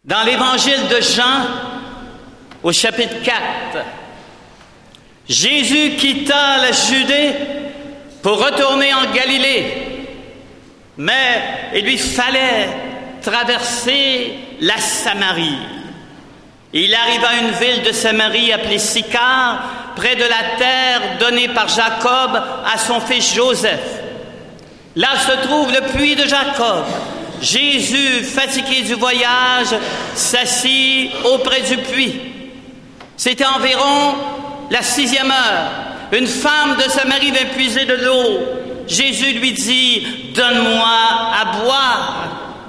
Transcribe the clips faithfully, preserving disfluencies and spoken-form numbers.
Dans l'évangile de Jean, au chapitre quatre, Jésus quitta la Judée pour retourner en Galilée, mais il lui fallait traverser la Samarie. Il arriva à une ville de Samarie appelée Sychar, près de la terre donnée par Jacob à son fils Joseph. Là se trouve le puits de Jacob. Jésus, fatigué du voyage, s'assit auprès du puits. C'était environ la sixième heure. Une femme de Samarie vint puiser de l'eau. Jésus lui dit, « Donne-moi à boire. »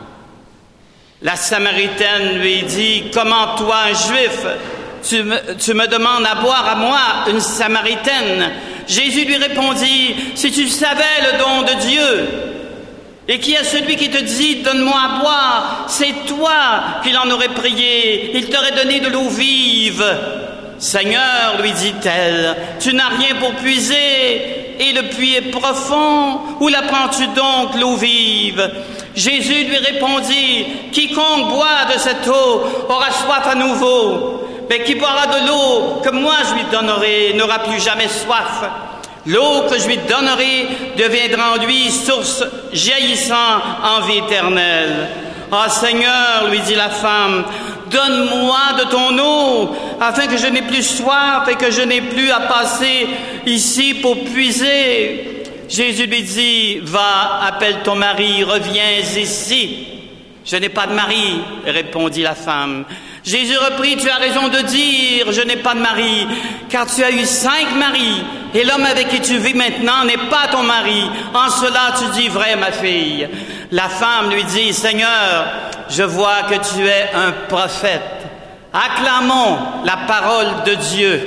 La Samaritaine lui dit, « Comment toi, un Juif, tu me, tu me demandes à boire à moi, une Samaritaine? » Jésus lui répondit, « Si tu savais le don de Dieu, et qui est celui qui te dit, donne-moi à boire, c'est toi qu'il en aurait prié, il t'aurait donné de l'eau vive. » Seigneur, lui dit-elle, tu n'as rien pour puiser, et le puits est profond, où la prends-tu donc, l'eau vive? Jésus lui répondit, quiconque boit de cette eau aura soif à nouveau, mais qui boira de l'eau que moi je lui donnerai n'aura plus jamais soif. L'eau que je lui donnerai deviendra en lui source jaillissant en vie éternelle. Ah, Seigneur, lui dit la femme, donne-moi de ton eau, afin que je n'ai plus soif et que je n'ai plus à passer ici pour puiser. Jésus lui dit, va, appelle ton mari, reviens ici. Je n'ai pas de mari, répondit la femme. Jésus reprit, tu as raison de dire, je n'ai pas de mari, car tu as eu cinq maris, et l'homme avec qui tu vis maintenant n'est pas ton mari. En cela, tu dis vrai, ma fille. La femme lui dit, Seigneur, je vois que tu es un prophète. Acclamons la parole de Dieu.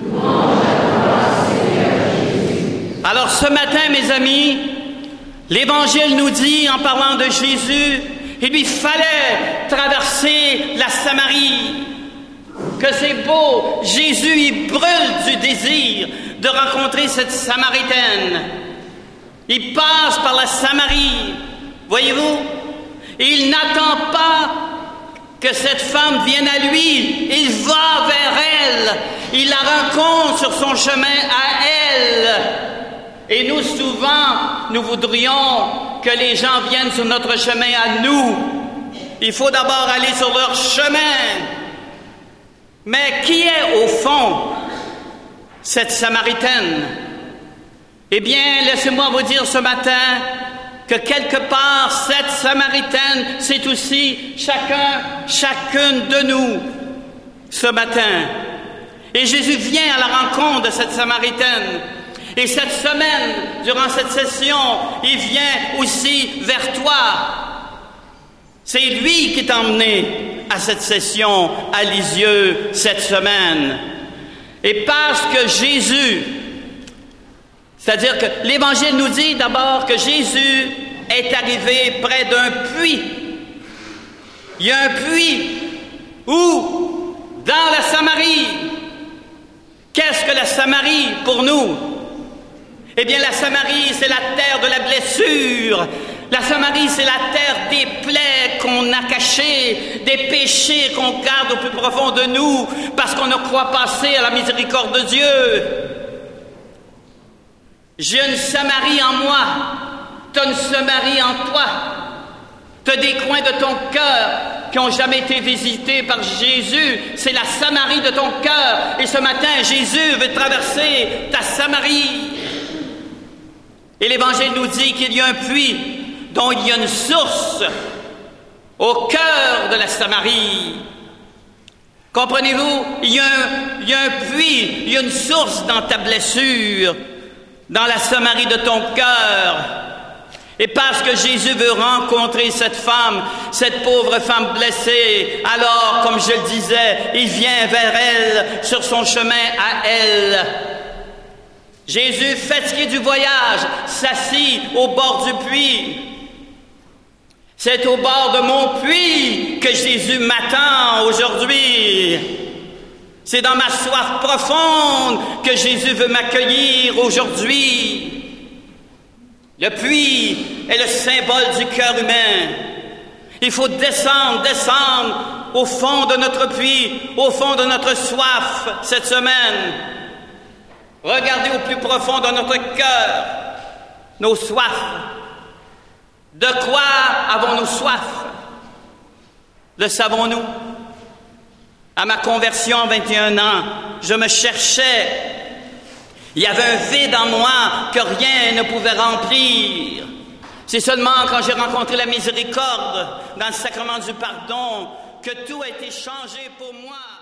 Alors ce matin, mes amis, l'Évangile nous dit, en parlant de Jésus, il lui fallait traverser la Samarie. Que c'est beau, Jésus, il brûle du désir de rencontrer cette Samaritaine. Il passe par la Samarie, voyez-vous, et il n'attend pas que cette femme vienne à lui. Il va vers elle, il la rencontre sur son chemin à elle. Et nous, souvent, nous voudrions que les gens viennent sur notre chemin à nous. Il faut d'abord aller sur leur chemin. Mais qui est, au fond, cette Samaritaine? Eh bien, laissez-moi vous dire ce matin que quelque part, cette Samaritaine, c'est aussi chacun, chacune de nous, ce matin. Et Jésus vient à la rencontre de cette Samaritaine. Et cette semaine, durant cette session, il vient aussi vers toi. C'est lui qui t'a emmené à cette session à Lisieux cette semaine. Et parce que Jésus, c'est-à-dire que l'Évangile nous dit d'abord que Jésus est arrivé près d'un puits. Il y a un puits où, dans la Samarie, qu'est-ce que la Samarie pour nous? Eh bien, la Samarie, c'est la terre de la blessure. La Samarie, c'est la terre des plaies qu'on a cachées, des péchés qu'on garde au plus profond de nous, parce qu'on ne croit pas assez à la miséricorde de Dieu. J'ai une Samarie en moi, tu as une Samarie en toi. Tu as des coins de ton cœur qui n'ont jamais été visités par Jésus. C'est la Samarie de ton cœur. Et ce matin, Jésus veut traverser ta Samarie. Et l'Évangile nous dit qu'il y a un puits dont il y a une source au cœur de la Samarie. Comprenez-vous? Il y a un, il y a un puits, il y a une source dans ta blessure, dans la Samarie de ton cœur. Et parce que Jésus veut rencontrer cette femme, cette pauvre femme blessée, alors, comme je le disais, il vient vers elle, sur son chemin à elle. Jésus, fatigué du voyage, s'assit au bord du puits. C'est au bord de mon puits que Jésus m'attend aujourd'hui. C'est dans ma soif profonde que Jésus veut m'accueillir aujourd'hui. Le puits est le symbole du cœur humain. Il faut descendre, descendre au fond de notre puits, au fond de notre soif cette semaine. Regardez au plus profond de notre cœur nos soifs. De quoi avons-nous soif? Le savons-nous? À ma conversion à vingt et un ans, je me cherchais. Il y avait un vide en moi que rien ne pouvait remplir. C'est seulement quand j'ai rencontré la miséricorde dans le sacrement du pardon que tout a été changé pour moi.